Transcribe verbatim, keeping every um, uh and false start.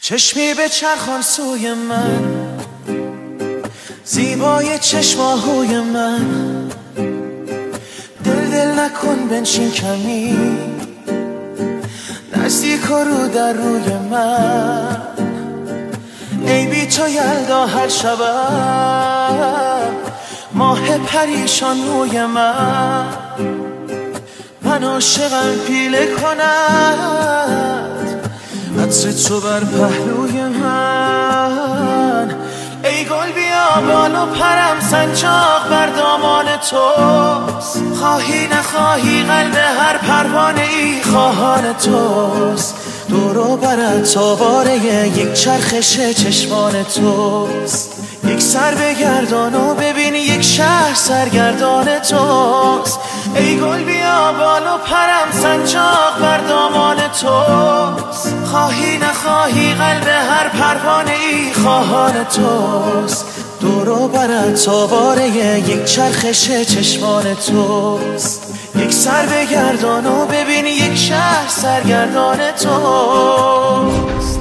چشمی به چرخان سوی من، زیبای چشماهوی من، دل دل نکن بنشین کمی، نزدیک و رو در روی من. ای بی تو یلدا هر شبم ماه پریشان روی من، من عاشقم پیله کند عطر تو بر پهلوی من. ای گل بیا بالا پرم، سنجاق بر دامان توست، خواهی نخواهی قلب هر پروانه ای خواهان توست. دورو برد تاباره یک چرخش چشمان توست، یک سر بگردان و ببین یک شهر سرگردان توست. ای گل بیا بالا پرم، سنجاق بر دامان توست، خواهی نخواهی قلب هر پروانه ای خواهان توست. دورو برد تاباره یک چرخش چشمان توست، یک سر بگردان و ببین یک شهر سرگردان توست.